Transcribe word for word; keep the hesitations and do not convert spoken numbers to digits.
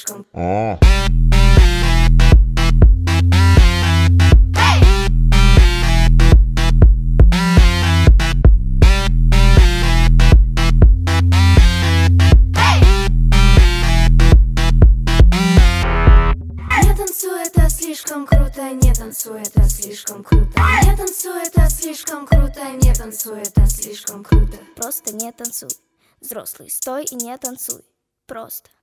слишком. О. Не танцуй, это слишком круто, не танцуй, это слишком круто. Не танцуй, это слишком круто, не танцуй, это слишком круто. Просто не танцуй. Взрослый, стой и не танцуй. Просто.